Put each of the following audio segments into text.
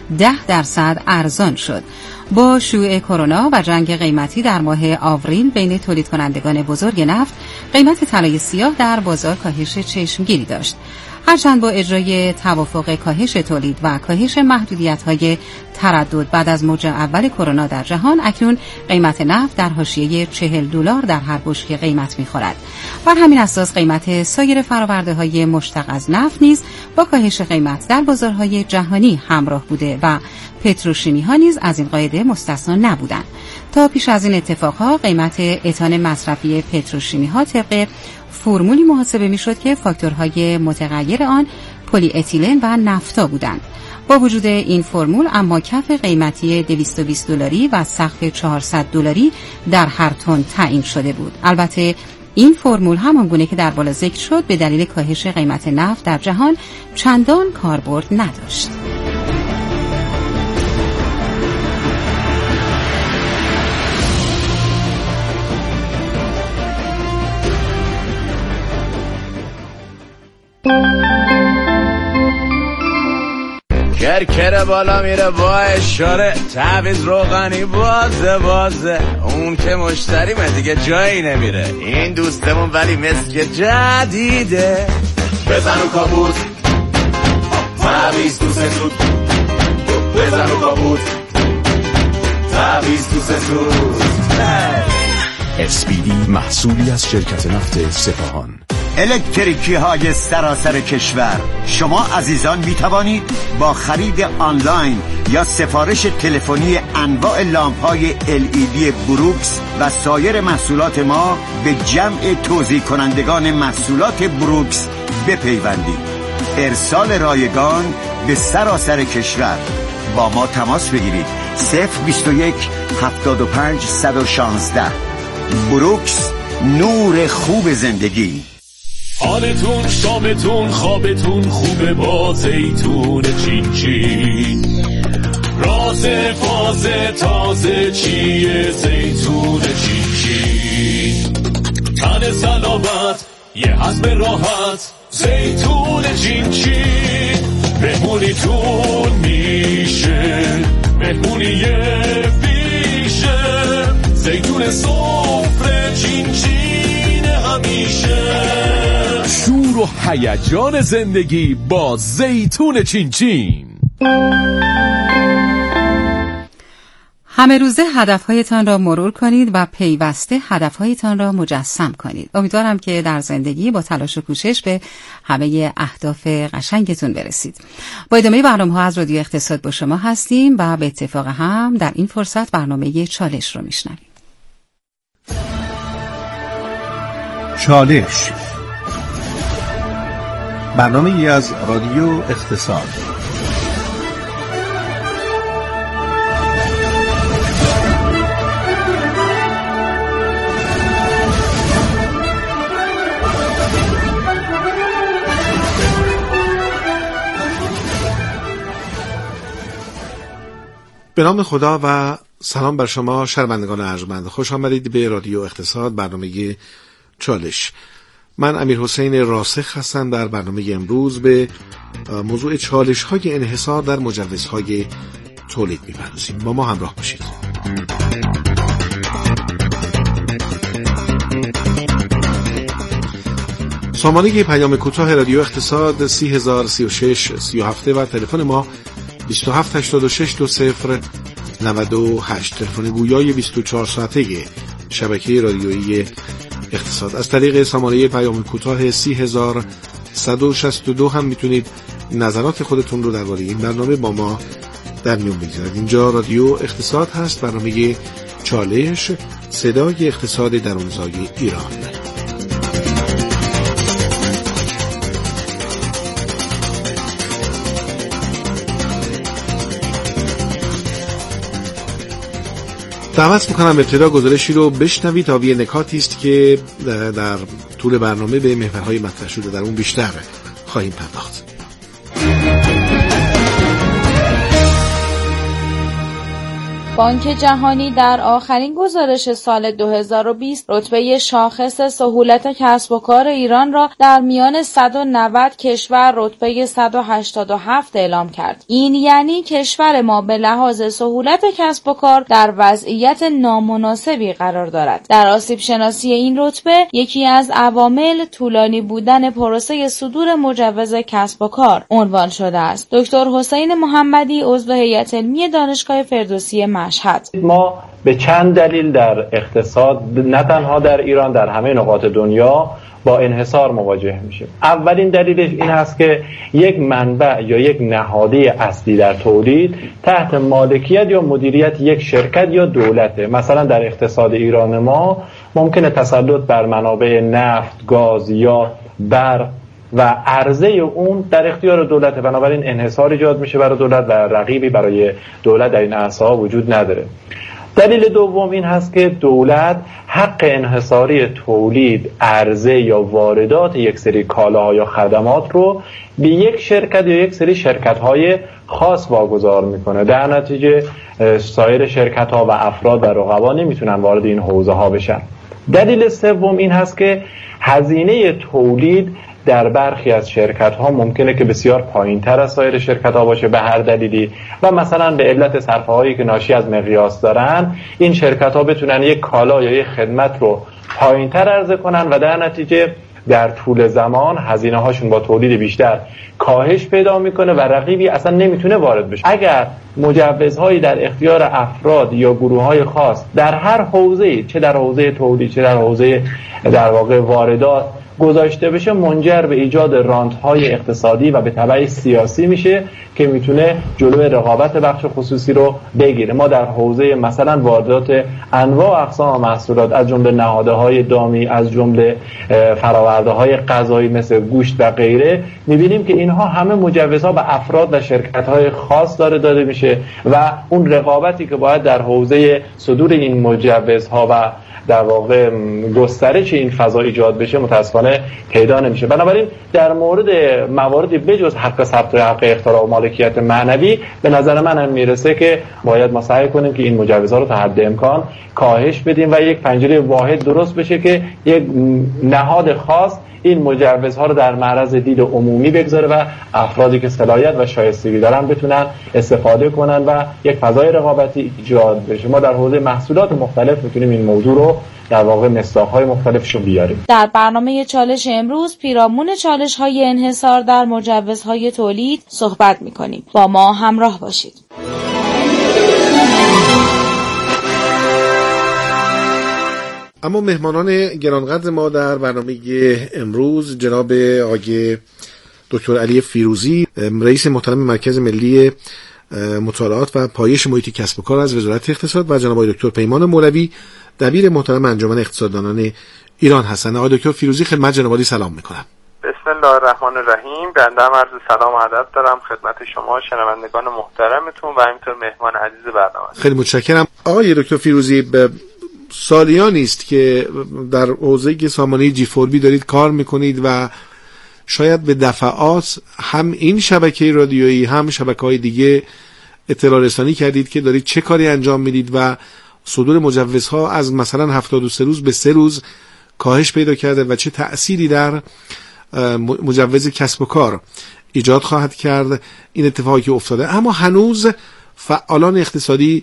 10% ارزان شد. با شیوع کرونا و جنگ قیمتی در ماه آوریل بین تولید کنندگان بزرگ نفت، قیمت طلای سیاه در بازار کاهش چشمگیری داشت. هرچند با اجرای توافق کاهش تولید و کاهش محدودیت‌های تردد بعد از موج اول کرونا در جهان، اکنون قیمت نفت در حاشیه $40 در هر بشکه قیمت می‌خورد. بر همین اساس قیمت سایر فرآورده‌های مشتق از نفت نیز با کاهش قیمت در بازارهای جهانی همراه بوده و پتروشیمی‌ها نیز از این قاعده مستثنا نبودند. تا پیش از این اتفاقها قیمت اتان مصرفی پتروشیمی‌ها طبق فرمولی محاسبه می‌شد که فاکتورهای متغیر آن پلی اتیلن و نفتا بودند. با وجود این فرمول اما کف قیمتی $220 و سقف $400 در هر تن تعیین شده بود. البته این فرمول همان گونه که در بالا ذکر شد به دلیل کاهش قیمت نفت در جهان چندان کاربرد نداشت. کرکره بالا میره با اشاره، تعویض روغنی بازه اون که مشتریمه دیگه جایی نمیره. این دوستمون ولی مسک جدیده، بزن و کابوت تعویض تو سسود، بزن و کابوت تعویض تو سسود. SPD محصولی از شرکت نفت سپاهان. الکتریکی های سراسر کشور، شما عزیزان می توانید با خرید آنلاین یا سفارش تلفنی انواع لامپ های LED بروکس و سایر محصولات ما به جمع توزیع کنندگان محصولات بروکس بپیوندید. ارسال رایگان به سراسر کشور. با ما تماس بگیرید 021 75 116. بروکس، نور خوب زندگی. حالتون، شامتون، خوابتون خوبه با زیتون چین چین. راز فاز تازه چیه زیتون چین چین. تن سلامت یه هضم راحت زیتون چین چین. مهمونیتون میشه مهمونی بیشه. زیتون سفره چین چین همیشه. شور و هیجان زندگی با زیتون چین چین. همه روزه هدفهایتان را مرور کنید و پیوسته هدفهایتان را مجسم کنید. امیدوارم که در زندگی با تلاش و کوشش به همه اهداف قشنگتون برسید. با ادامه برنامه‌ها از رادیو اقتصاد با شما هستیم و به اتفاق هم در این فرصت برنامه چالش رو میشنویم. چالش، برنامه‌ای از رادیو اقتصاد. به نام خدا و سلام بر شما شنوندگان ارجمند. خوش آمدید به رادیو اقتصاد، برنامه چالش. من امیرحسین راسخ هستم. در برنامه امروز به موضوع چالش‌های انحصار در مجوزهای تولید می‌پردازیم. با ما همراه باشید. سامانه پیام کوتاه رادیو اقتصاد 30036 37 و تلفن ما 27862098. تلفن گویای 24 ساعته شبکه رادیویی اقتصاد. از طریق سامانه پیام کوتاه 30162 هم میتونید نظرات خودتون رو درباره این برنامه با ما در میون بگذارید. اینجا رادیو اقتصاد هست، برنامه چالش، صدای اقتصاد درونزای ایران. دعوت میکنم ابتدا گزارشی رو بشنوید تا یه نکاتی است که در طول برنامه به محورهای مطرح شده در اون بیشتر خواهیم پرداخت. بانک جهانی در آخرین گزارش سال 2020 رتبه شاخص سهولت کسب و کار ایران را در میان 190 کشور رتبه 187 اعلام کرد. این یعنی کشور ما به لحاظ سهولت کسب و کار در وضعیت نامناسبی قرار دارد. در آسیب شناسی این رتبه یکی از عوامل طولانی بودن پروسه صدور مجوز کسب و کار عنوان شده است. دکتر حسین محمدی عضو هیئت علمی دانشگاه فردوسی مشهد: ما به چند دلیل در اقتصاد نه تنها در ایران در همه نقاط دنیا با انحصار مواجه میشیم. اولین دلیلش این هست که یک منبع یا یک نهاده اصلی در تولید تحت مالکیت یا مدیریت یک شرکت یا دولته. مثلا در اقتصاد ایران ما ممکنه تسلط بر منابع نفت، گاز یا برق و عرضه اون در اختیار دولته، بنابراین انحصار ایجاد میشه برای دولت و رقیبی برای دولت در این عرصه وجود نداره. دلیل دوم این هست که دولت حق انحصاری تولید، عرضه یا واردات یک سری کالاها یا خدمات رو به یک شرکت یا یک سری شرکت‌های خاص واگذار میکنه. در نتیجه سایر شرکت‌ها و افراد و رقبا نمیتونن وارد این حوزه‌ها بشن. دلیل سوم این هست که هزینه تولید در برخی از شرکت‌ها ممکنه که بسیار پایین‌تر از سایر شرکت‌ها باشه به هر دلیلی و مثلا به علت صرفه‌هایی که ناشی از مقیاس دارن این شرکت‌ها بتونن یک کالا یا یک خدمت رو پایین‌تر عرضه کنن و در نتیجه در طول زمان هزینه‌هاشون با تولید بیشتر کاهش پیدا میکنه و رقیبی اصلا نمیتونه وارد بشه. اگر مجوزهایی در اختیار افراد یا گروه‌های خاص در هر حوزه‌ای، چه در حوزه تولید چه در حوزه در واقع واردات گذاشته بشه، منجر به ایجاد رانت‌های اقتصادی و به تبع سیاسی میشه که میتونه جلوی رقابت بخش خصوصی رو بگیره. ما در حوزه مثلا واردات انواع و اقسام محصولات از جمله نهادهای دامی، از جمله فرآورده‌های غذایی مثل گوشت و غیره، میبینیم که اینها همه مجوزها به افراد و شرکت‌های خاص داده میشه و اون رقابتی که باید در حوزه صدور این مجوزها و در واقع گسترش این فضا ایجاد بشه متاسفانه پیدا نمیشه. بنابراین در مورد مواردی بجز حق ثبت و حق اختراع و مالکیت معنوی به نظر من هم میرسه که باید ما سعی کنیم که این مجوزها رو تا حد امکان کاهش بدیم و یک پنجره واحد درست بشه که یک نهاد خاص این مجوزها رو در معرض دید عمومی بگذاره و افرادی که صلاحیت و شایستگی دارن بتونن استفاده کنن و یک فضای رقابتی ایجاد بشه. ما در حوزه محصولات مختلف میتونیم این موضوع رو در واقع مصداق‌های مختلفشون بیاریم. در برنامه چالش امروز پیرامون چالش‌های انحصار در مجوزهای تولید صحبت می‌کنیم. با ما همراه باشید. اما مهمانان گرانقدر ما در برنامه امروز جناب آقای دکتر علی فیروزی، رئیس محترم مرکز ملی مطالعات و پایش محیط کسب و کار از وزارت اقتصاد و جناب آقای دکتر پیمان مولوی، دبیر محترم انجمن اقتصاددانان ایران هستند. آقای دکتر فیروزی خدمت جناب عالی سلام میکنم. بسم الله الرحمن الرحیم. بنده هم عرض سلام و ادب دارم خدمت شما شنوندگان محترمتون و همینطور مهمان عزیز برنامه. خیلی متشکرم. آقای دکتر فیروزی، سالیانی است که در حوزه سامانه G4B دارید کار میکنید و شاید به دفعات هم این شبکه رادیویی هم شبکه‌های دیگه اطلاع رسانی کردید که دارید چه کاری انجام میدید و صدور مجوزها از مثلا 73 روز به 3 روز کاهش پیدا کرده و چه تأثیری در مجوز کسب و کار ایجاد خواهد کرد این اتفاقی که افتاده. اما هنوز فعالان اقتصادی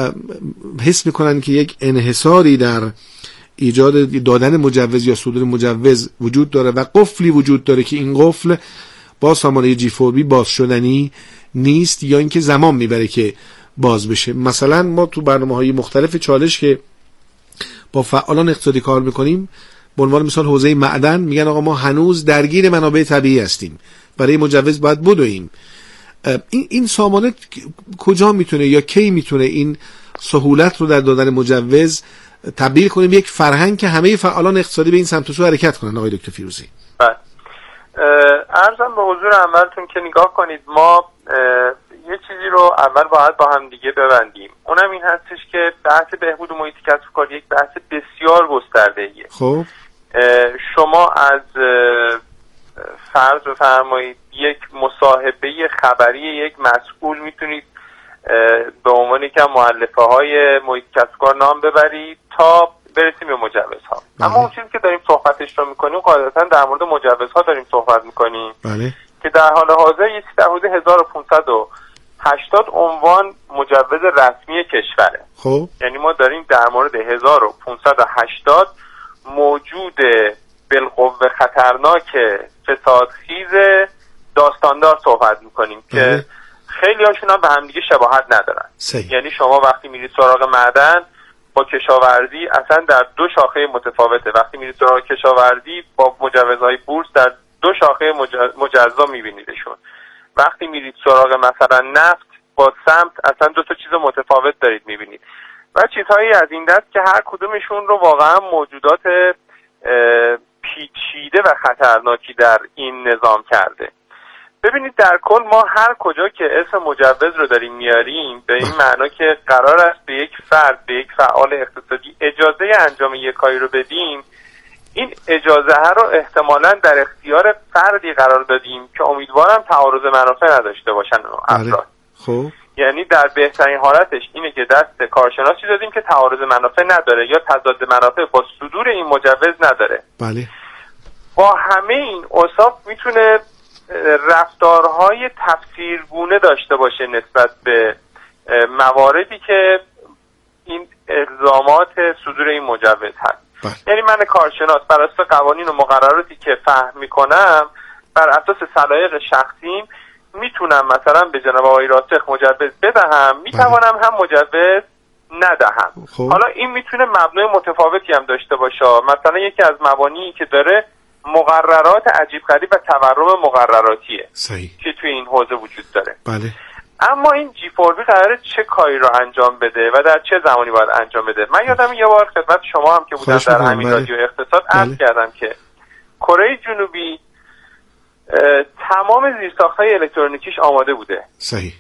حس میکنن که یک انحصاری در ایجاد دادن مجوز یا صدور مجوز وجود داره و قفلی وجود داره که این قفل با سامانه G4B باز شدنی نیست یا اینکه زمان میبره که باز بشه. مثلا ما تو برنامه‌های مختلف چالش که با فعالان اقتصادی کار میکنیم، به عنوان مثال حوزه معدن، میگن آقا ما هنوز درگیر منابع طبیعی هستیم، برای مجوز باید بدویم. این سامانه کجا میتونه یا کی میتونه این سهولت رو در دادن مجوز تبدیل کنیم یک فرهنگ که همه فعالان اقتصادی به این سمت و سو حرکت کنن؟ آقای دکتر فیروزی. بله. عرضم به حضور اولتون که نگاه کنید، ما یه چیزی رو اول باید با هم دیگه ببندیم، اونم این هستش که بحث بهبود محیط کسب و کار یک بحث بسیار گسترده‌ایه. خب شما از فرض بفرمایید یک مصاحبه خبری یک مسئول میتونید به عنوان یکی از مؤلفه‌های محیط کسب و کار نام ببرید تا برسیم به مجوزها. اما اون چیزی که داریم صحبتش رو میکنیم قاعدتا در مورد مجوزها داریم صحبت میکنیم که در حال حاضر یه چیز در حدود 1580 عنوان مجوز رسمی کشوره. خب یعنی ما داریم در مورد 1580 موجود بالقوه خطرناک فسادخیز داستاندار صحبت میکنیم که خیلی هاشون هم به همدیگه شباهت ندارن. یعنی شما وقتی میرید سراغ معدن با کشاورزی اصلا در دو شاخه متفاوته. وقتی میرید سراغ کشاورزی با مجوزهای بورس در دو شاخه مجزا میبینیدشون. وقتی میرید سراغ مثلا نفت با سمت اصلا دو تا چیز متفاوت دارید میبینید و چیزهایی از این دست که هر کدومشون رو واقعا موجودات پیچیده و خطرناکی در این نظام کرده. ببینید در کل ما هر کجا که اسم مجوز رو داریم میاریم به این معنا که قرار است به یک فرد، به یک فعال اقتصادی اجازه انجام یک کاری رو بدیم، این اجازه ها رو احتمالاً در اختیار فردی قرار دادیم که امیدوارم تعارض منافع نداشته باشن افراد. خب یعنی در بهترین حالتش اینه که دست کارشناسی دادیم که تعارض منافع نداره یا تضاد منافع با صدور این مجوز نداره. بله. با همه این اوصاف میتونه رفتارهای تفسیرگونه داشته باشه نسبت به مواردی که این الزامات صدور این مجوز هست. یعنی من کارشناس بر اساس قوانین و مقرراتی که فهم میکنم بر اساس صلاحیق شخصیم میتونم مثلا به جناب آقای راسخ مجوز بدهم، میتوانم هم مجوز ندهم. حالا این میتونه مبنای متفاوتی هم داشته باشه. مثلا یکی از مبانی که داره مقررات عجیب غریب و تورم مقرراتیه که توی این حوزه وجود داره. بله. اما این G4B قراره چه کاری رو انجام بده و در چه زمانی باید انجام بده؟ من یادم یه بار خدمت شما هم که بودم در همین رادیو اقتصاد عرض کردم که کره جنوبی تمام زیرساخت‌های الکترونیکیش آماده بوده. صحیح.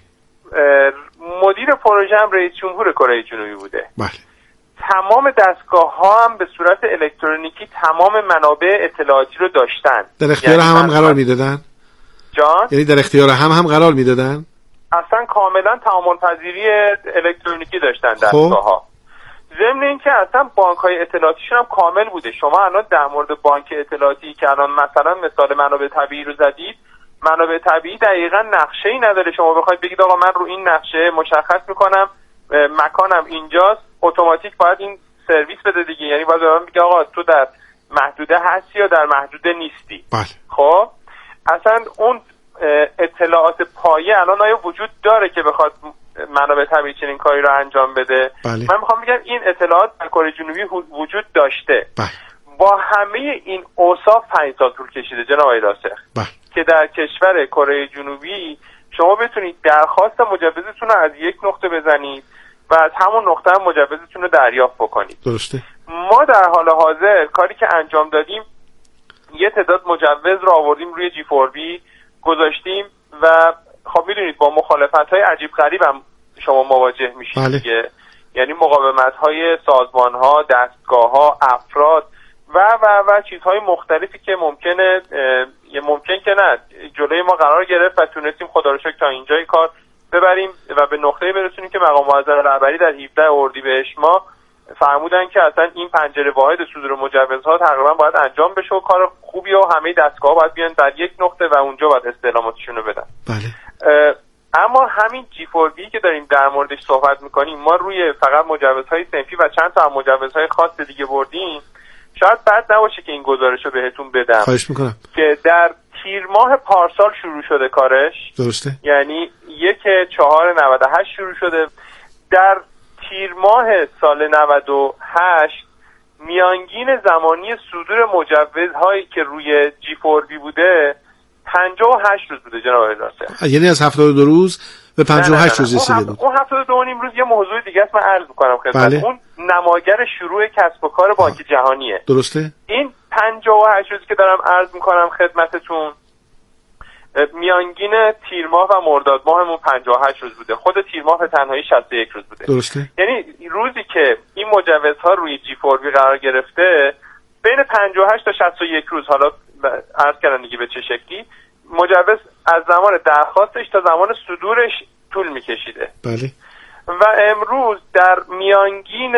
مدیر پروژه هم رئیس جمهور کره جنوبی بوده. بله. تمام دستگاه‌ها هم به صورت الکترونیکی تمام منابع اطلاعاتی رو داشتن. در اختیار هم قرار میدادن؟ جان؟ یعنی در اختیار هم قرار میدادن؟ اصلا کاملا تعامل پذیری الکترونیکی داشتن دستگاه‌ها. ضمن اینکه اصلا بانک‌های اطلاعاتیشون هم کامل بوده. شما الان در مورد بانک اطلاعاتی که الان مثلا مثال منابع طبیعی رو زدید، منابع طبیعی دقیقاً نقشه‌ای نداره شما بخواید بگید آقا من رو این نقشه مشخص می‌کنم مکانم اینجاست، اتوماتیک باید این سرویس بده دیگه. یعنی باید من بگم آقا تو در محدوده هستی یا در محدوده نیستی. بله. خب اصلا اون اطلاعات پایه الان آیا وجود داره که بخواد منابع طبیعی چنین کاری رو انجام بده؟ بله. من میخوام بگم این اطلاعات در کره جنوبی وجود داشته. بله. با همه این اوصاف 5 سال طول کشیده جناب آقای راسخ که در کشور کره جنوبی شما بتونید درخواست مجوزتون رو از یک نقطه بزنید و از همون نقطه هم مجوزتون رو دریافت بکنید. درسته. ما در حال حاضر کاری که انجام دادیم یه تعداد مجوز رو آوردیم روی G4B گذاشتیم و خب میدونید با مخالفت‌های عجیب غریب هم شما مواجه میشید دیگه. یعنی مقاومت‌های سازمان‌ها، دستگاه‌ها، افراد و چیزهای مختلفی که ممکنه ممکن که نه جلوی ما قرار گرفت و تونستیم خدا رو شکر تا اینجای کار ببریم و به نقطه‌ای برسونیم که مقام معظم رهبری در 17 اردیبهشت ما فرمودن که اصلا این پنجره واحد صدور مجوزها تقریبا باید انجام بشه و کار خوبی و همه دستگاه‌ها باید بیان در یک نقطه و اونجا باید استعلاماتشون رو بدن. بله. اما همین G4B که داریم در موردش صحبت میکنیم ما روی فقط مجوزهای صنفی و چند تا مجوزهای خاص دیگه بردیم. شاید بد نباشه که این گزارش رو بهتون بدم. خواهش میکنم. که در تیر ماه پارسال شروع شده کارش. درسته. یعنی 1/4/98 شروع شده. در تیر ماه سال 98 میانگین زمانی صدور مجوزهایی که روی G4B بوده 58 روز بوده جناب راسخ. یعنی از 72 روز به 58 روز رسیده بود. اون 72 روز یه موضوع دیگه است من عرض می‌کنم خدمت. اون نماگر شروع کسب و کار بانک جهانیه. درسته؟ این 58 روزی که دارم عرض می‌کنم خدمتتون میانگین تیر ماه و مرداد ماهمون 58 روز بوده. خود تیر ماه به تنهایی 61 روز بوده. درسته؟ یعنی روزی که این مجوزها روی G4B قرار گرفته بین 58 تا 61 روز، حالا عرض کردم دیگه به چه شکلی، مجوز از زمان درخواستش تا زمان صدورش طول میکشیده. بله. و امروز در میانگین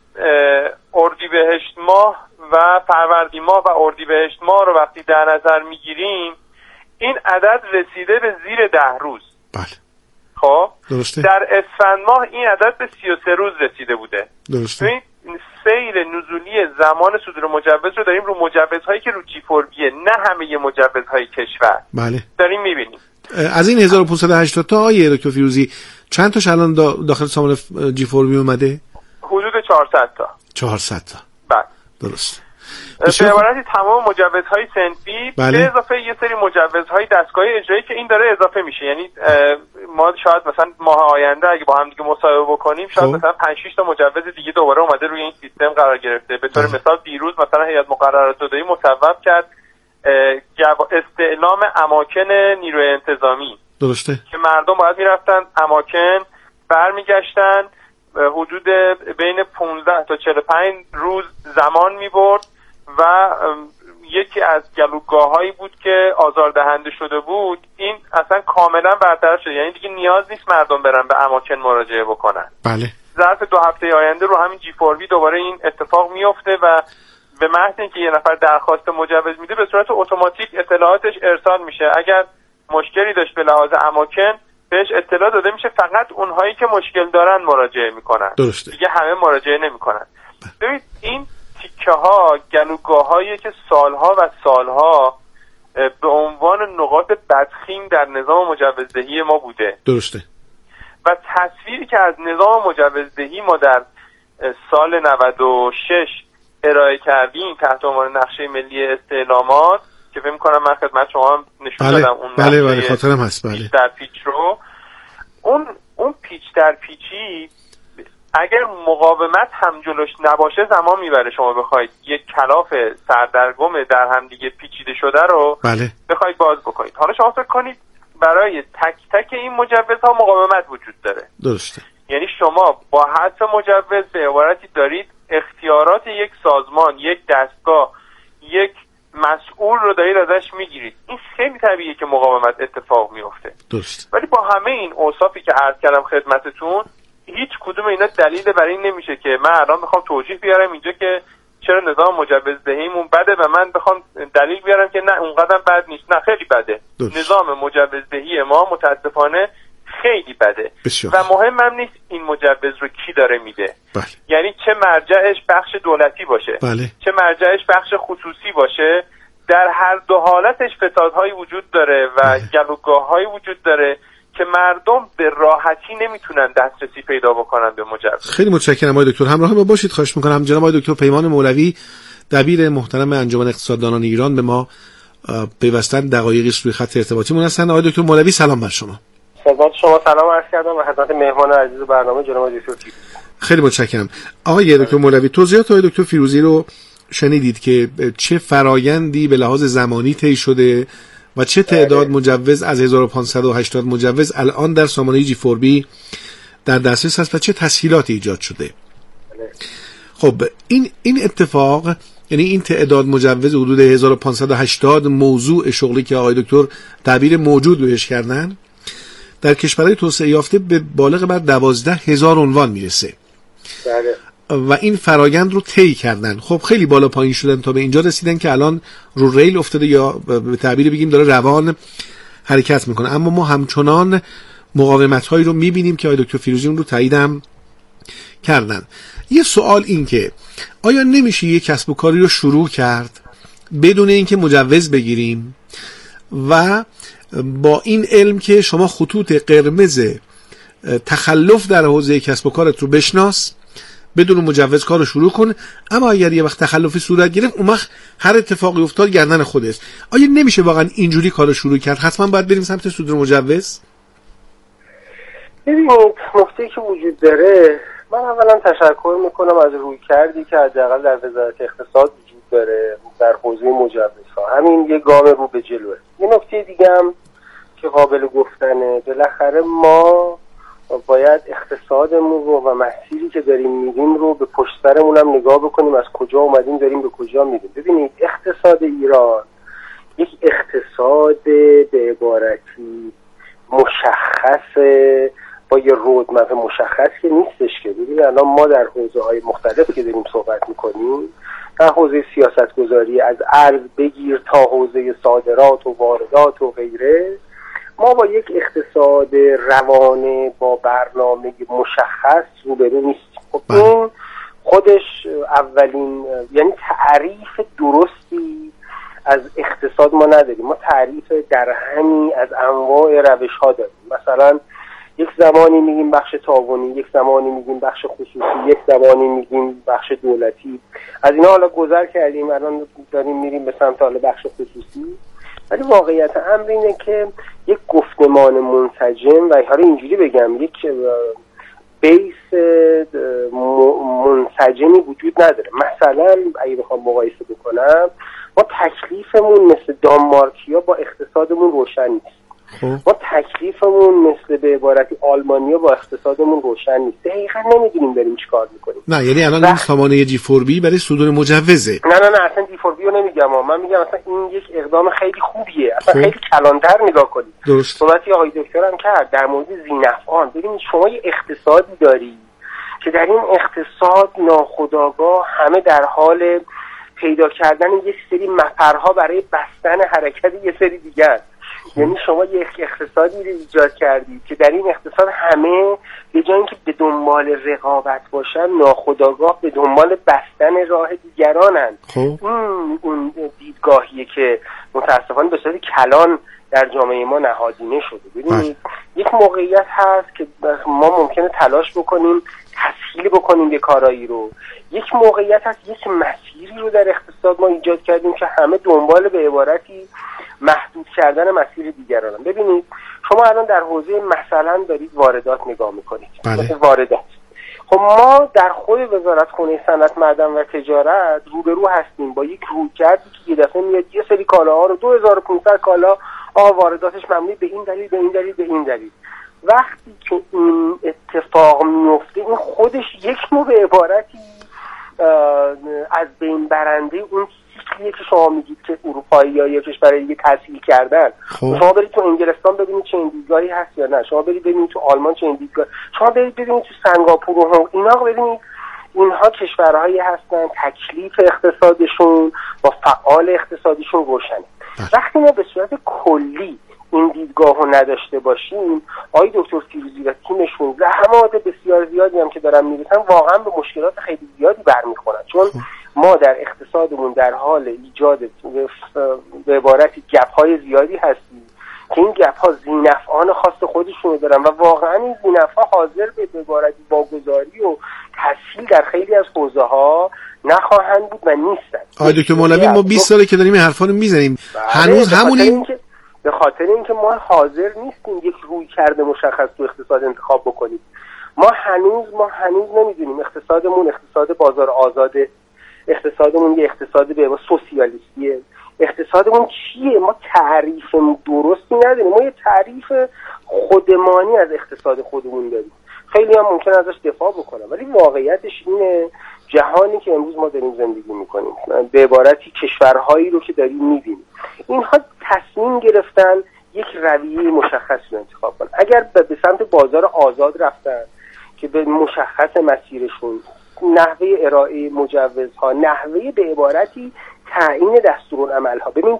اردیبهشت ماه و فروردین ماه و اردیبهشت ماه رو وقتی در نظر میگیریم این عدد رسیده به زیر 10 روز. بله. خب درسته. در اسفند ماه این عدد به 33 روز رسیده بوده. درسته. این سیر نزولی زمان صدور مجوز رو داریم رو مجوزهایی که رو G4Bه، نه همه مجوزهای کشور. بله. داریم میبینیم. از این 1580 تا آیه دکتر فیروزی چند تاش الان داخل سامان G4B اومده؟ حدود 400 تا. 400 تا. بله. درست. به عبارتی تمام مجوزهای صنفی بله. به اضافه یه سری مجوزهای دستگاه اجرایی که این داره اضافه میشه. یعنی ما شاید مثلا ماه آینده اگه با هم دیگه مصاحبه بکنیم شاید مثلا 5-6 تا مجوز دیگه دوباره اومده روی این سیستم قرار گرفته. به طور مثال دیروز مثلا هیئت مقررات داده‌ای مصوب کرد استعلام اماکن نیروی انتظامی. درسته. که مردم باید میرفتن اماکن برمیگشتن حدود بین 15 تا 45 روز زمان میبرد و یکی از گلوگاه‌هایی بود که آزاردهنده شده بود. این اصلا کاملا برطرف شده، یعنی دیگه نیاز نیست مردم برن به اماکن مراجعه بکنن. بله. ظرف 2 هفته آینده رو همین G4B دوباره این اتفاق میفته و به محض اینکه یه نفر درخواست مجوز میده به صورت اتوماتیک اطلاعاتش ارسال میشه. اگر مشکلی داشت به لحاظ اماکن بهش اطلاع داده میشه، فقط اونهایی که مشکل دارن مراجعه میکنن. درسته. دیگه همه مراجعه نمیکنن. ببینید این تیکه ها گلوگاهایی که سالها و سالها به عنوان نقاط بدخیم در نظام مجوزدهی ما بوده. درسته. و تصویری که از نظام مجوزدهی ما در سال 96 ارائه کردیم تحت عنوان نقشه ملی استعلامات که فکر می‌کنم من خدمت شما هم نشون دادم اون بله خاطرم هست. بله. پیچ در پیچ رو اون پیچ در پیچی اگر مقاومت هم جلوش نباشه زمان میبره. شما بخواید یک کلاف سردرگم در هم دیگه پیچیده شده رو بله. بخواید باز بکنید. حالا شما فکر کنید برای تک تک این مجوزها مقاومت وجود داره. درسته. یعنی شما با حذف مجوز به عبارتی دارید اختیارات یک سازمان، یک دستگاه، یک مسئول رو دارید ازش میگیرید. این خیلی طبیعیه که مقاومت اتفاق میفته. درست. ولی با همه این اوصافی که عرض کردم خدمتتون هیچ کدوم اینا دلیل بر این نمیشه که من الان بخوام توجیه بیارم اینجا که چرا نظام مجوزدهیمون بده و من بخوام دلیل بیارم که نه اونقدر بد نیست. نه خیلی بده. درست. نظام مجوزدهی ما متاسفانه خیلی بده. بسیار. و مهمم نیست این مجوز رو کی داره میده. بله. یعنی چه مرجعش بخش دولتی باشه، بله. چه مرجعش بخش خصوصی باشه، در هر دو حالتش فسادهایی وجود داره و گلوگاه‌هایی وجود داره که مردم به راحتی نمیتونن دسترسی پیدا بکنن به مجوز. خیلی متشکرم آقای دکتر. همراه ما باشید خواهش میکنم. جناب آقای دکتر پیمان مولوی دبیر محترم انجمن اقتصاددانان ایران به ما پیوستن دقایقی روی خط ارتباطیمون هستن. آقای دکتر مولوی سلام بر شما. خدمت شما سلام عرض کردم و خدمت مهمان عزیز برنامه جناب دکتر فیروزی. خیلی متشکرم. آقای دکتر مولوی توضیحات آقای دکتر فیروزی رو شنیدید که چه فرایندی به لحاظ زمانی طی شده و چه تعداد مجوز از 1580 مجوز الان در سامانه G4B در دسترس هست و چه تسهیلاتی ایجاد شده. خب این اتفاق، یعنی این تعداد مجوز حدود 1580 موضوع شغلی که آقای دکتر تعبیر موجود بهش کردن در کشورهای توسعه یافته به بالغ بر 12,000 عنوان میرسه. بله. و این فرایند رو طی کردن. خب خیلی بالا پایین شدن تا به اینجا رسیدن که الان رو ریل افتاده یا به تعبیر بگیم داره روان حرکت میکنه. اما ما همچنان مقاومت هایی رو میبینیم که آقای دکتر فیروزی اون رو تاییدم کردن. یه سوال این که آیا نمیشه یه کسب و کاری رو شروع کرد بدون اینکه مجوز بگیریم و با این علم که شما خطوط قرمز تخلف در حوزه کسب و کارت رو بشناس، بدون مجوز کار رو شروع کن، اما اگر یه وقت تخلفی صورت گرفت اون وقت هر اتفاقی افتاد گردن خودت. آیا نمیشه واقعا اینجوری کار رو شروع کرد؟ حتما باید بریم سمت صدور مجوز؟ ببینید نکته‌ای که وجود داره، من اولا تشکر میکنم از رویکردی که حداقل در وزارت اقتصاد وجود داره در حوزه مجوزها. همین یه گام رو به جلوه. یه نکته دیگه هم که قابل گفتنه، بالاخره ما باید اقتصادمون رو و مسیری که داریم میریم رو به پشت سرمون هم نگاه بکنیم، از کجا اومدیم داریم به کجا میریم. ببینید اقتصاد ایران یک اقتصاد به عبارتی مشخص با یه رودمپ مشخص که نیستش که. ببینید الان ما در حوزه‌های مختلف که داریم صحبت می‌کنیم، در حوزه سیاست‌گذاری از ارز بگیر تا حوزه صادرات و واردات و غیره، ما با یک اقتصاد روانه با برنامه مشخص روبرو نیستیم. خب این خودش اولین، یعنی تعریف درستی از اقتصاد ما نداریم. ما تعریف درهمی از انواع روش‌ها داریم. مثلا یک زمانی میگیم بخش تعاونی، یک زمانی میگیم بخش خصوصی، یک زمانی میگیم بخش دولتی. از اینا حالا گذر کردیم، الان داریم میریم به سمت حالا بخش خصوصی. ولی واقعیت امر اینه که یک گفتمان منسجم و حالا اینجوری بگم یک بیس منسجمی وجود نداره. مثلا اگه بخوام مقایسه بکنم، ما تکلیفمون مثل دانمارکیا با اقتصادمون روشن نیست. ما تکلیفمون مثل به عبارتی آلمانیا با اقتصادمون روشن نیست. دقیقاً نمیدونیم داریم چیکار میکنیم. نه یعنی الان این سامانه جی4بی برای صدور مجوزه. نه اصلا جی4بی رو نمیگم، من میگم اصلا این یک اقدام خیلی خوبیه. اصلا خیلی کلانتر نگاه کنید. درست. صحبتی آقای دکتر هم کرد در مورد ذینفعان. ببینید شما یه اقتصادی داری که در این اقتصاد ناخودآگاه همه در حال پیدا کردن یک سری مفرها برای بستن حرکت یه سری دیگر. یعنی شما یک اقتصادی رو ایجاد کردید که در این اقتصاد همه به جای اینکه به دنبال رقابت باشن، ناخودآگاه به دنبال بستن راه دیگرانن. اون دیدگاهیه که متاسفانه به صورت کلان در جامعه ما نهادینه شده. ببینید یک موقعیت هست که ما ممکنه تلاش بکنیم تسهیل بکنیم یه کارایی رو. یک موقعیت هست یک مسیری رو در اقتصاد ما ایجاد کردیم که همه دنبال به عبارتی محدود کردن مسیر دیگرانن. ببینید شما الان در حوزه مثلا دارید واردات نگاه میکنید. مثل واردات، خب ما در خود وزارتخونه صنعت، معدن و تجارت روبرو هستیم با یک رویکردی که یه دفعه میاد یه سری کالاها رو 2500 کالا وارداتش ممنوع به این دلیل به این دلیل به این دلیل. وقتی که این اتفاق میفته، این خودش یک نوع به عبارتی از بین برنده اون چیزیه که شما میگید که اروپایی‌ها یا کشورهای دیگه تسهیل کردن. شما برید تو انگلستان ببینید چه دیدگاهی هست یا نه، شما برید ببینید تو آلمان چه دیدگاه، شما برید ببینید تو سنگاپور و هنگ، اینا ببینید اینها کشورهایی هستن تکلیف اقتصادشون با فعال اقتصادیشون روشنه. وقتی ما به صورت کلی این دیدگاه رو نداشته باشیم، آقای دکتر فیروزی و تیمشون زحمات بسیار زیادی هم که دارن می‌ریزن واقعا به مشکلات خیلی زیادی برمیخورن. چون ما در اقتصادمون در حال ایجاد به عبارتی گپ‌های زیادی هستیم که این گپ‌ها ذینفعان خاص خودشون رو دارن و واقعا این ذینفعا حاضر به عبارتی واگذاری و تسهیل در خیلی از حوزه‌ها نخواهند بود و نیستن. آقای دکتر مولوی، ما 20 ساله که داریم این حرفا رو میزنیم، هنوز همونیم. به خاطر اینکه ما حاضر نیستیم یک رویکرد مشخص تو اقتصاد انتخاب بکنیم. ما هنوز نمیدونیم اقتصادمون اقتصاد بازار آزاده، اقتصادمون یه اقتصاد به سوسیالیستیه، اقتصادمون چیه؟ ما تعریف درستی نداریم. ما یه تعریف خودمانی از اقتصاد خودمون داریم. خیلی هم ممکن ازش دفاع بکنم، ولی واقعیتش اینه جهانی که امروز ما داریم زندگی میکنیم، به عبارتی کشورهایی رو که داریم میبینیم، اینها تصمیم گرفتن یک رویه مشخصی رو انتخاب کنن. اگر به سمت بازار آزاد رفتن که به مشخص مسیرشون، نحوه ارائه مجوزها، نحوه به عبارتی تعیین دستورالعملها. ببین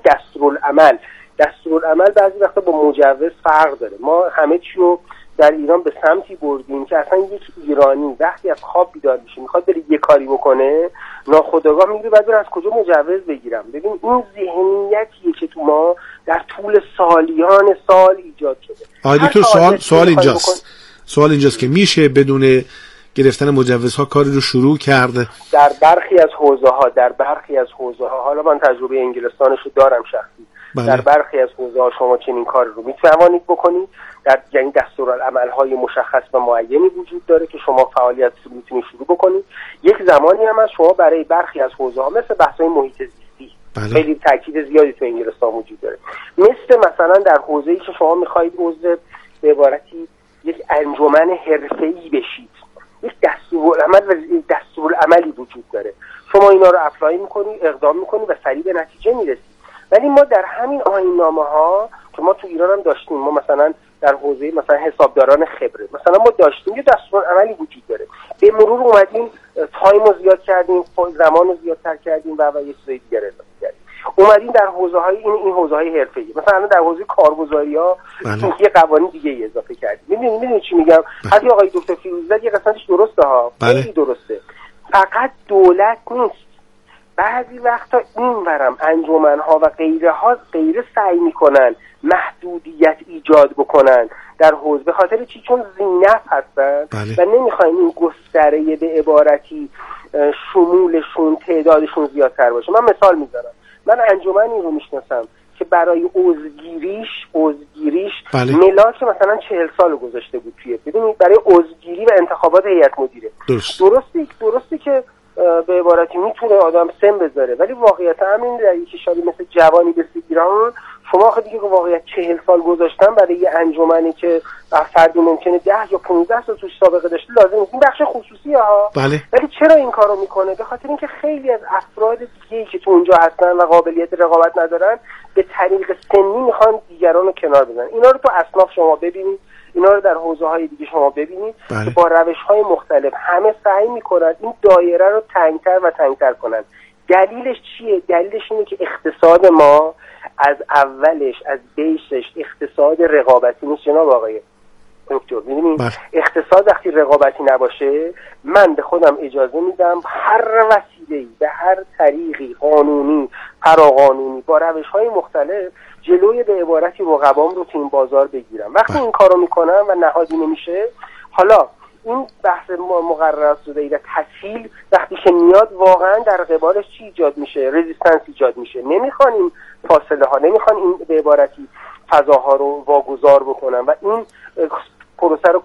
دستورالعمل بعضی وقتا با مجوز فرق داره. ما همه چی رو در ایران به سمتی بردیم که اصلا یک ایرانی وقتی از خواب بیدار میشه میخواد بره یه کاری بکنه، ناخودآگاه میگه بعد از کجا مجوز بگیرم. ببین این ذهنیتیه که تو ما در طول سالیان سال ایجاد شده. آقای دکتر سوال اینجاست که میشه بدون گرفتن مجوزها کاری رو شروع کرده؟ در برخی از حوزه‌ها حالا من تجربه انگلستانش رو دارم شخصی. در برخی از حوزه‌ها شما چنین کار رو میتوانید بکنید. یعنی دستورالعمل‌های مشخص و معینی وجود داره که شما فعالیت رو میتونید شروع بکنید. یک زمانی هم از شما برای برخی از حوزه‌ها مثل بحث‌های محیط زیستی خیلی تاکید زیادی تو انگلستان وجود داره. مثلا در حوزه‌ای که شما می‌خواید عضو به عبارتی یک انجمن حرفه‌ای بشید، یک دستورالعملی وجود داره. شما اینا رو اپلای می‌کنید، اقدام می‌کنید و سریع به نتیجه می‌رسید. ولی ما در همین آیین‌نامه‌ها که ما تو ایران هم داشتیم، ما مثلا در حوزه مثلا حسابداران خبره. مثلا ما داشتیم یه دستورالعملی وجود داره، به مرور اومدیم تایم رو زیاد کردیم، زمان رو زیادتر کردیم و یه چیزای دیگر اضافه کردیم. اومدیم در حوزه‌های این حوزه‌های حرفه‌ای، مثلا در حوزه کارگزاری‌ها یه قوانین دیگه اضافه کردیم. می‌دونید چی میگم؟ حتی آقای دکتر فیروزی یه قسمتش درسته ها، خیلی درسته. فقط دولت نیست، بعضی وقتا اینورم انجمن‌ها و غیره سعی میکنن محدودیت ایجاد بکنن در حوزه، به خاطر چی؟ چون ذی‌نفع هستن و نمیخواین این گستره به عبارتی شمولشون تعدادشون زیادتر باشه. من مثال میزنم، من انجمنی رو میشناسم که برای عضوگیریش ملاک مثلا 40 سال گذاشته بود توی، ببینید برای عضوگیری و انتخابات هیئت مدیره. درسته که به عبارتی میتونه آدم سن بذاره، ولی واقعیت همین در یک کشوری مثل جوانی مثل ایران شما آخه دیگه واقعیت 40 سال گذاشتن برای یه انجمنی که فردی ممکنه 10 یا 15 سال توش سابقه داشته لازم نیست. این بخش خصوصی ها. ولی چرا این کارو میکنه؟ به خاطر اینکه خیلی از افراد دیگه‌ای که تو اونجا هستن و قابلیت رقابت ندارن به طریق سنی میخوان دیگران رو کنار بزنن. اینا رو تو اصناف شما ببینید، اینا رو در حوزه‌های دیگه شما ببینید که با روش‌های مختلف همه سعی میکنن این دایره رو تنگ‌تر و تنگ‌تر کنن. دلیلش چیه؟ دلیلش اینه که اقتصاد ما از اولش از بیسش اقتصاد رقابتی نیست جناب آقای دکتر. می‌دونید اقتصاد وقتی رقابتی نباشه، من به خودم اجازه میدم هر وسیله‌ای به هر طریقی قانونی فراقانونی با روش‌های مختلف جلوی به عبارتی رقبام رو تو این بازار بگیرم. وقتی این کارو میکنم و نهادی نمیشه، حالا این بحث مقررات شده و تسهیل وقتی که میاد واقعا در قبالش چی ایجاد میشه؟ رزिस्टنس ایجاد میشه. نمیخوان این فاصله ها، نمیخوان این به عبارتی فضاها رو واگذار بکنن و این پروسه رو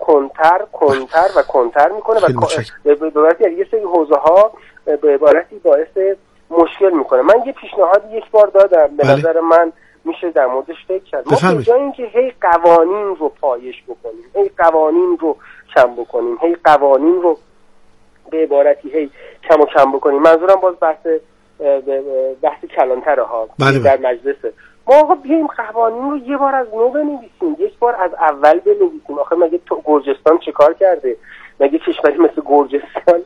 کنتر میکنه و به عبارتی یه سری حوزه ها به عبارتی باعث مشکل میکنه. من یه پیشنهاد یک بار دادم، به نظر من میشه در موردش فکر کرد. ما به جای اینکه هی قوانین رو پایش بکنیم، هی قوانین رو کم بکنیم، هی قوانین رو به عبارتی هی کم بکنیم، منظورم باز بحث کلانتره ها در مجلسه، ما آقا بیاییم قوانین رو یه بار از نو بنویسیم، یک بار از اول بنویسیم. آخه مگه گرجستان چه کار کرده؟ مگه کشوری مثل گرجستان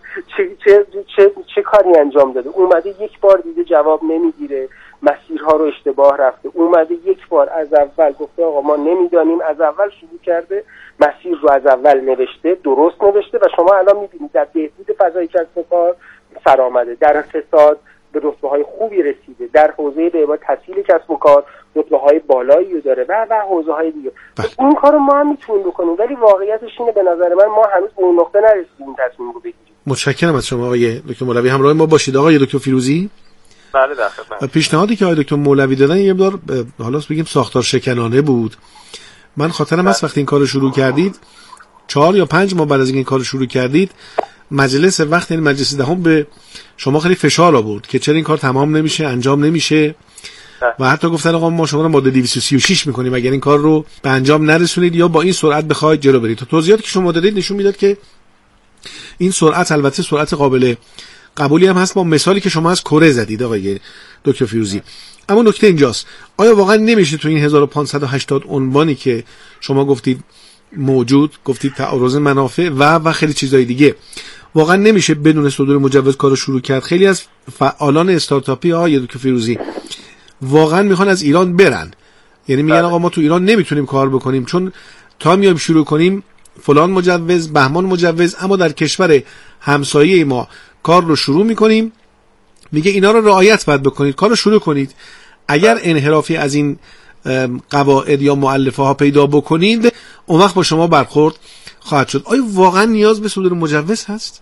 چه کاری انجام داده؟ اومده یک بار دیگه جواب نمیگیره، مسیرها رو اشتباه رفته، اومده یک بار از اول گفته آقا ما نمیدانیم، از اول شروع کرده مسیر رو از اول نوشته، درست نوشته و شما الان میبینید در بهبود فضای کسب و کار سر آمده، در اقتصاد به رتبه‌های خوبی رسیده، در حوزه به عبارت تسهیل کسب و کار رتبه‌های بالایی رو داره و حوزه‌های دیگه. این کارو ما هم میتونیم بکنیم، ولی واقعیتش اینه به نظر من ما هنوز به اون نقطه نرسیدیم تصمیم رو بگیریم. متشکرم از شما آقای دکتر مولوی. همراه ما باشید آقای دکتر فیروزی. بله در خدمت. پیشنهادی که آقای دکتر مولوی دادن یه مقدار حالا بگیم ساختار شکنانه بود. من خاطرم هست وقتی این کارو شروع کردید 4 یا 5 ماه بعد از این کارو شروع کردید مجلس وقت یعنی مجلس دهم به شما خیلی فشار آورد که چرا این کار تمام نمیشه، انجام نمیشه و حتی گفتن آقا ما شما رو ماده 236 میکنیم اگر این کار رو به انجام نرسونید یا با این سرعت بخواید جلو برید. توضیحاتی که شما دادید نشون میداد که این سرعت البته سرعت قابل قبولی هم هست با مثالی که شما از کره زدید آقای دکتر فیروزی. اما نکته اینجاست، آیا واقعا نمیشه تو این 1580 عنوانی که شما گفتید موجود، گفتید تعارض منافع و خیلی چیزای دیگه، واقعا نمیشه بدون صدور مجوز کارو شروع کرد؟ خیلی از فعالان استارتاپی آقای دکتر فیروزی واقعا میخوان از ایران برن، یعنی میگن آقا ما تو ایران نمیتونیم کار بکنیم چون تا میایم شروع کنیم فلان مجوز بهمان مجوز، اما در کشور همسایه ما کار رو شروع میکنیم میگه اینا رو رعایت باید بکنید، کار رو شروع کنید. اگر انحرافی از این قواعد یا مؤلفه ها پیدا بکنید اون وقت با شما برخورد خواهد شد. آیا واقعا نیاز به صدور مجوز هست؟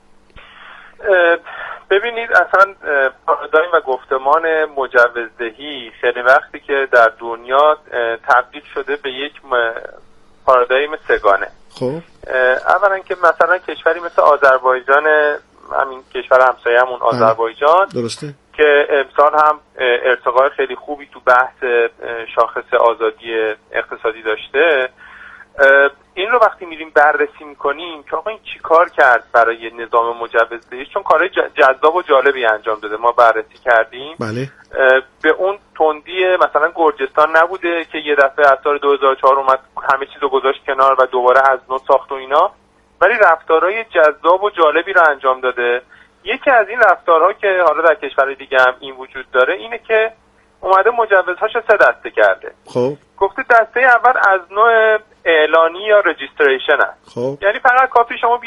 ببینید اصلا پارادایم و گفتمان مجوزدهی خیلی وقتی که در دنیا تبدیل شده به یک پارادایم سگانه. خب اولا که مثلا کشوری مثل آذربایجان، همین کشور همسایه‌مون آذربایجان درسته که امسال هم ارتقای خیلی خوبی تو بحث شاخص آزادی اقتصادی داشته، این رو وقتی میریم بررسی میکنیم که آقا این چی کار کرد برای نظام مجوزدهی، چون کارهای جذاب و جالبی انجام داده، ما بررسی کردیم. بله. به اون تندی مثلا گرجستان نبوده که یه دفعه از سال 2004 اومد همه چیزو گذاشت کنار و دوباره از نو ساخت و اینا، ولی رفتارهای جذاب و جالبی رو انجام داده. یکی از این رفتارها که حالا در کشور دیگه هم این وجود داره اینه که اومده مجوزهاشو 3 دسته کرده. خب گفته دسته اول از نوع اعلانی یا رجیستریشن است. خب یعنی فقط کافی شما